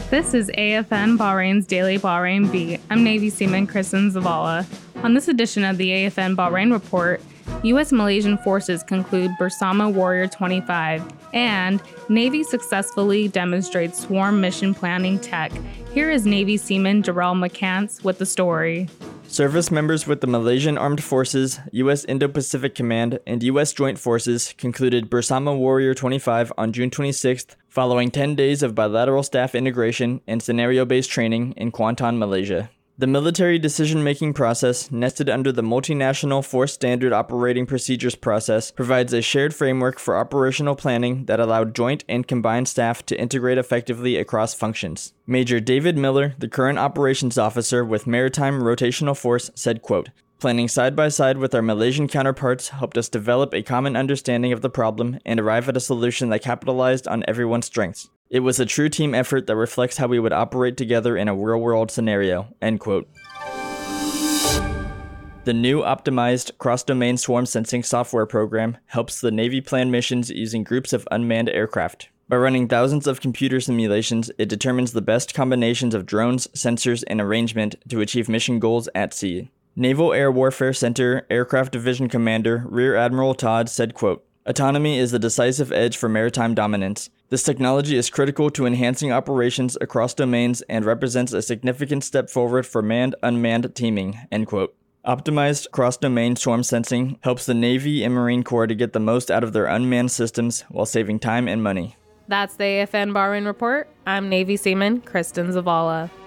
This is AFN Bahrain's Daily Bahrain Beat. I'm Navy Seaman Kristen Zavala. On this edition of the AFN Bahrain Report, U.S. Malaysian forces conclude Bersama Warrior 25, and Navy successfully demonstrates swarm mission planning tech. Here is Navy Seaman Jarrell McCants with the story. Service members with the Malaysian Armed Forces, U.S. Indo-Pacific Command, and U.S. Joint Forces concluded Bersama Warrior 25 on June 26th, following 10 days of bilateral staff integration and scenario-based training in Kuantan, Malaysia. The military decision-making process, nested under the Multinational Force Standard Operating Procedures process, provides a shared framework for operational planning that allowed joint and combined staff to integrate effectively across functions. Major David Miller, the current operations officer with Maritime Rotational Force, said, quote, "Planning side by side with our Malaysian counterparts helped us develop a common understanding of the problem and arrive at a solution that capitalized on everyone's strengths. It was a true team effort that reflects how we would operate together in a real-world scenario," end quote. The new optimized cross-domain swarm sensing software program helps the Navy plan missions using groups of unmanned aircraft. By running thousands of computer simulations, it determines the best combinations of drones, sensors, and arrangement to achieve mission goals at sea. Naval Air Warfare Center Aircraft Division Commander Rear Admiral Todd said, quote, "Autonomy is the decisive edge for maritime dominance. This technology is critical to enhancing operations across domains and represents a significant step forward for manned-unmanned teaming," end quote. Optimized cross-domain swarm sensing helps the Navy and Marine Corps to get the most out of their unmanned systems while saving time and money. That's the AFN Bahrain Report. I'm Navy Seaman Kristen Zavala.